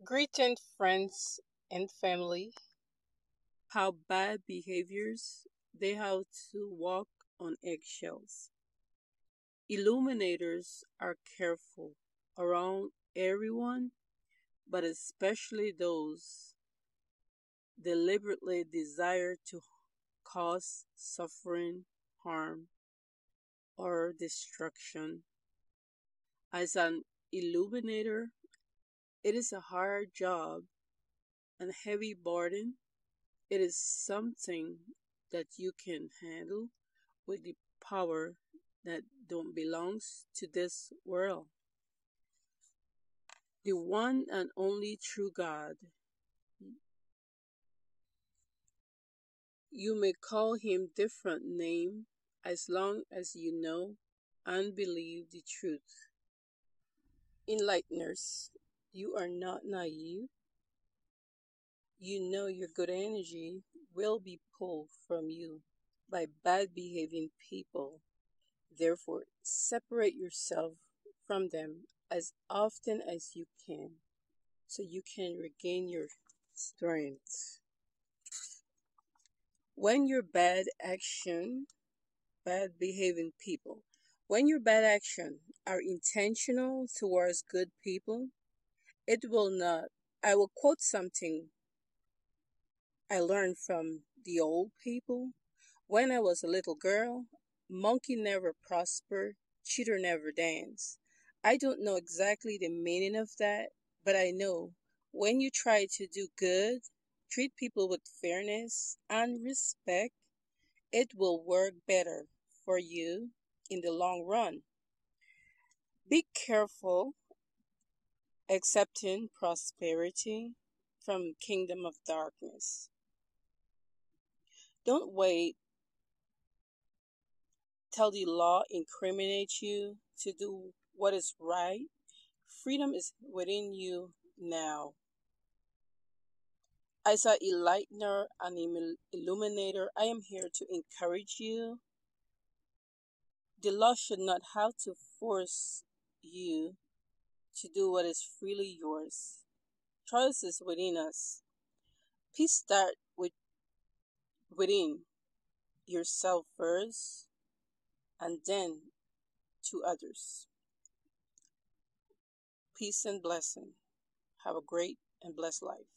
Greeting friends and family. How bad behaviors they have to walk on eggshells. Illuminators are careful around everyone, but especially those deliberately desire to cause suffering, harm, or destruction. As an illuminator, it is a hard job and heavy burden. It is something that you can handle with the power that don't belongs to this world. The one and only true God. You may call him different name as long as you know and believe the truth. Enlighteners, you are not naive. You know your good energy will be pulled from you by bad behaving people. Therefore, separate yourself from them as often as you can so you can regain your strength. When your bad behaving people, when your bad action are intentional towards good people, it will not. I will quote something I learned from the old people. When I was a little girl, monkey never prosper, cheater never dance. I don't know exactly the meaning of that, but I know when you try to do good, treat people with fairness and respect, it will work better for you in the long run. Be careful accepting prosperity from kingdom of darkness. Don't wait till the law incriminates you to do what is right. Freedom is within you now. As a enlightener and illuminator, I am here to encourage you. The law should not have to force you to do what is freely yours. Choice is within us. Peace start within yourself first and then to others. Peace and blessing. Have a great and blessed life.